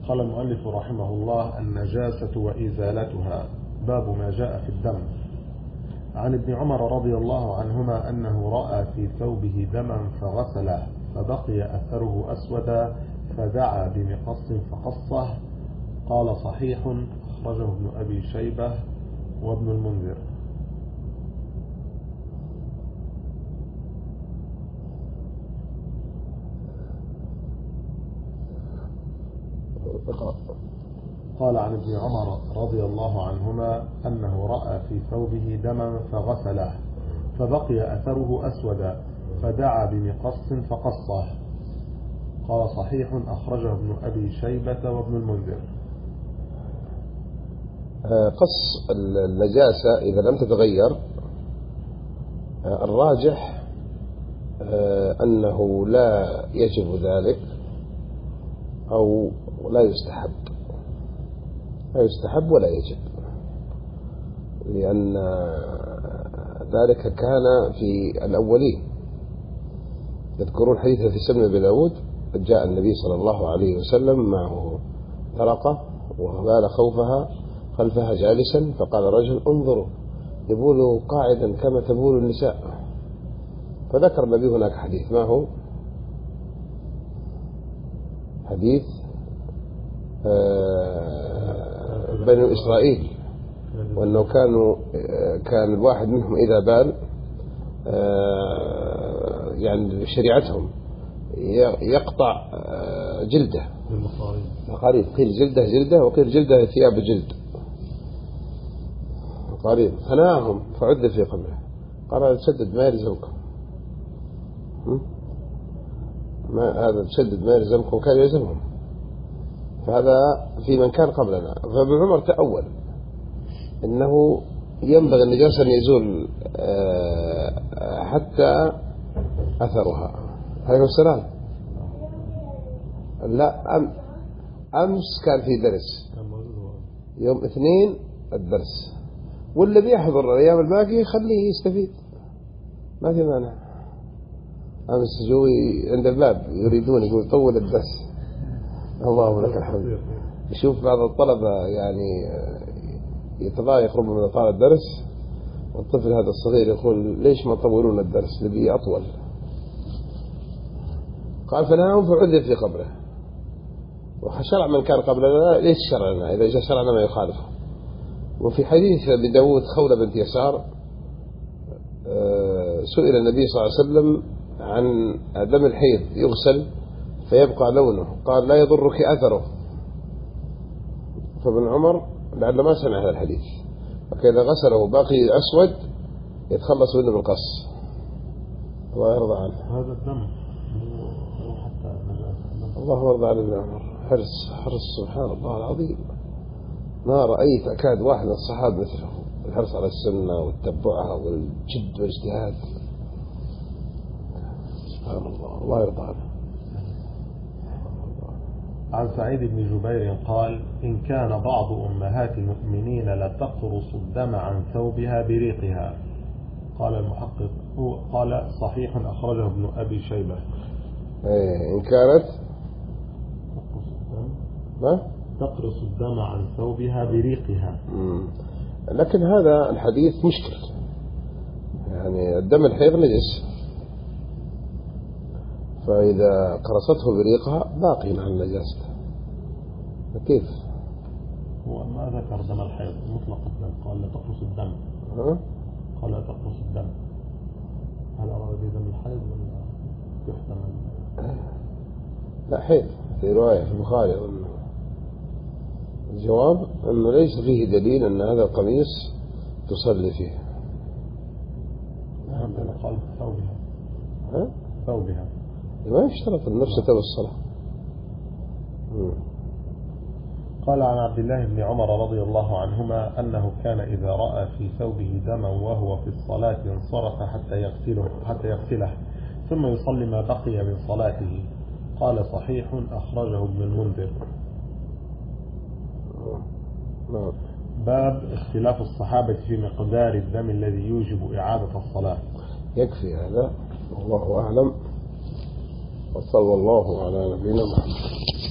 قال المؤلف رحمه الله: النجاسة وإزالتها. باب ما جاء في الدم. عن ابن عمر رضي الله عنهما أنه رأى في ثوبه دما فغسله فبقي أثره أسودا فدعا بمقص فقصه. قال: صحيح، أخرجه ابن أبي شيبة وابن المنذر. قال عن ابن عمر رضي الله عنهما أنه رأى في ثوبه دما فغسله فبقي أثره أسودا فدعا بمقص فقصه. قال: صحيح، أخرجه ابن أبي شيبة وابن المنذر. قص النجاسة إذا لم تتغير الراجح أنه لا يجب ذلك أو لا يستحب، لا يستحب ولا يجب، لأن ذلك كان في الأولين. يذكرون حديثا في سنن أبي داود: جاء النبي صلى الله عليه وسلم معه طرقة وبال خوفها خلفها جالسا، فقال رجل: انظروا يبول قاعدا كما تبول النساء. فذكر النبي هناك حديث معه، حديث بني إسرائيل، وأنه كان الواحد منهم إذا بال يعني شريعتهم يقطع جلده مقاريض، قيل جلده وقيل جلده ثياب جلد مقاريض. فنهاهم فعد في قبره، قال: تشدد ما يلزمكم، هذا تشدد ما يلزمكم كان يلزمهم. فهذا في من كان قبلنا. فابن عمر تأول إنه ينبغي النجاسة أن يزول حتى أثرها. عليه السلام. لا، أمس كان في درس، يوم اثنين الدرس، واللي بيحضر الأيام الباقية خليه يستفيد، ما في مانع. أمس جوي عند الباب يريدون يقول طول الدرس. اللهم لك الحمد. يشوف بعض الطلبة يعني يتضايق ربما من طال الدرس، والطفل هذا الصغير يقول: ليش ما طولون الدرس نبي أطول؟ قال: فنهاهم فعذب في قبره. وشرع من كان قبلنا ليش شرعنا إذا جاء شرعنا ما يخالفه. وفي حديث أبي داود خولة بنت يسار سئل النبي صلى الله عليه وسلم عن دم الحيض يغسل فيبقى لونه، قال: لا يضرك أثره. فابن عمر لعل ما سمع هذا الحديث، فإذا غسله باقي أسود يتخلص منه بالقص. الله يرضى عنه. هذا الدم حتى الله يرضى عن ابن عمر. حرص سبحان الله العظيم، ما رأيت أكاد واحد من الصحابة مثله، الحرص على السنة والتبعها والجد والاجتهاد. سبحان الله، الله يرضى عنه. عن سعيد بن جبير قال: إن كان بعض أمهات المؤمنين لتقرص الدم عن ثوبها بريقها. قال المحقق: قال: صحيح، أخرجه ابن أبي شيبة. إن كانت تقرص الدم عن ثوبها بريقها. لكن هذا الحديث مشكل، يعني الدم الحيض نجس، فإذا قرصته بريقها باقي مع النجاسة. كيف؟ هو ما ذكر دم الحيض مطلق الدم، قال: لا تقرص الدم. قال: لا تقرص الدم. هل أراد بدم الحيض ولا يحتمل؟ لا، حيض في رواية في البخاري. الجواب أنه ليس فيه دليل أن هذا القميص تصلي فيه. قال: ثوبها ما يشترط النفس والصلاة. قال عن عبد الله بن عمر رضي الله عنهما أنه كان إذا رأى في ثوبه دما وهو في الصلاة انصرف حتى يغسله ثم يصلي ما بقي من صلاته. قال: صحيح، أخرجه ابن المنذر. باب اختلاف الصحابة في مقدار الدم الذي يوجب إعادة الصلاة. يكفي هذا، والله أعلم، وصلى الله على نبينا محمد.